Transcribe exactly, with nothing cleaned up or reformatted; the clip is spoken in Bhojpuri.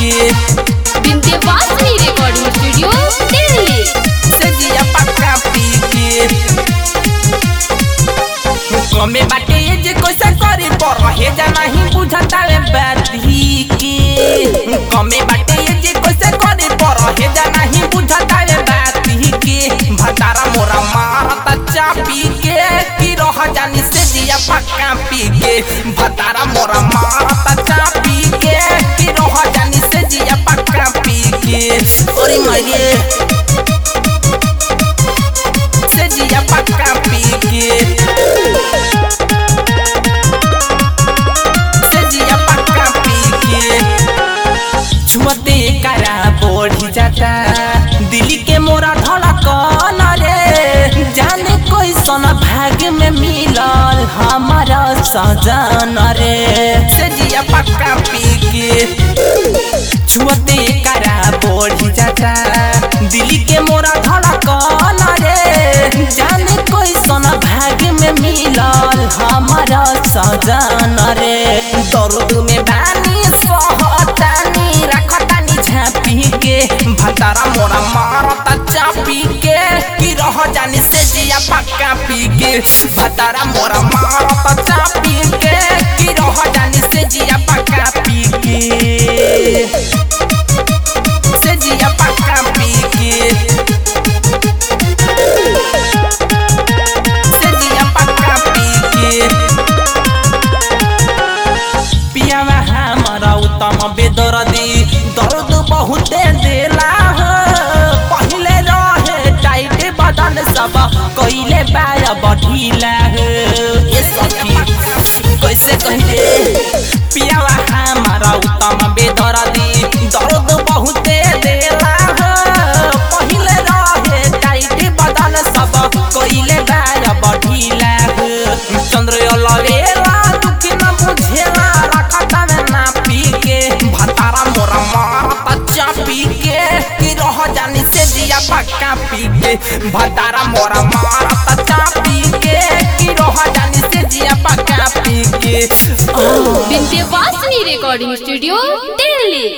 के विंध्यवासिनी रिकॉर्डिंग स्टूडियो दिल्ली से जिया पक्का पी के कमे बाटे ये जे कैसे करे पर हे जा नहीं बुझता रे बात ही के कमे बाटे ये जे कैसे करे पर हे जा नहीं बुझता रे बात ही के भतारा मोरा मारता चापी के कि रह जानी से जिया पक्का पी के भतारा मोरा मारता चापी के कि रह जानी से जिया पक्का पी के ओरे माये से जिया पक्का पी के छुअते करा बढ़ी जाता दिल्ली के मोरा धड़कन रे जाने कोई सोना भाग में मिलल हमारा सजन रे से जिया पक्का पी के छुअते करा बढ़ी जाता दिल्ली के मोरा धड़कन रे जाने कोई सोना भाग में मिलल हमारा सजन रे दर्द में बानी सहतानी रखतानी झापी के भतारा मोरा मारता चापी के कि रह जानी से जिया पक्का पी के भतारा मोरा मारता चापी के कि रह जानी से जिया पक्का पी के से जिया पक्का पी के से जिया पक्का पी के पियावा हमारा उत्तम बेदर्दी दर्द बहुत देला हो पहले रहे टाइट बदन सब कइले बाया बढ़ीला हो ये सखी कैसे कहिले पियावा हमारा उत्तम बेदर्दी दर्द बहुत देला हो पहले रहे टाइट बदन सब कइले बाया बढ़ीला हो चंद्र लवेला दुख न बुझेला रखता में ना पी के भतारा मोरा मारता चापी के कि रह जानी से जिया पक्का पी के भतारा मोरा मारता चापी के कि रह जानी से जिया पक्का पी के विंध्यवासिनी रिकॉर्डिंग स्टूडियो दिल्ली।